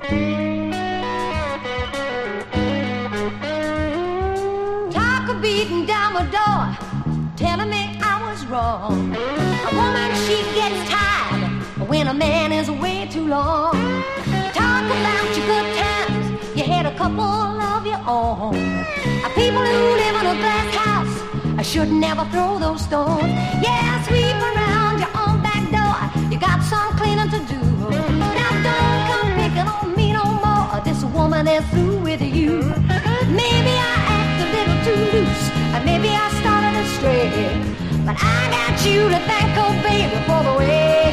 Talk of beating down my door, telling me I was wrong. A woman, she gets tired when a man is away too long. Talk about your good times, you had a couple of your own. People who live in a glass house, I should never throw those stones. Yeah, sweep around your own back door, you got some cleaning to do. Now don't come picking on me no more, this woman is through with you. Maybe I act a little too loose, or maybe I started astray, but I got you to thank, oh baby, for the way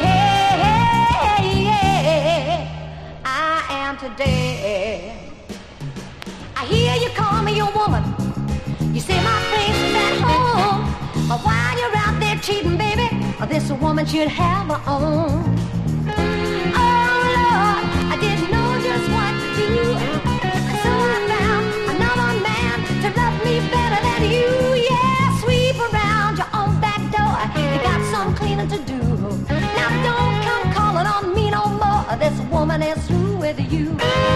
I am today. I hear you call me your woman, you say my place is at home, but while you're out there cheating, baby, this woman should have her own. Oh Lord, I didn't know just what to do, so I found another man to love me better than you. Yeah, sweep around your own back door, you got some cleaning to do. Now don't come calling on me no more, this woman is through with you.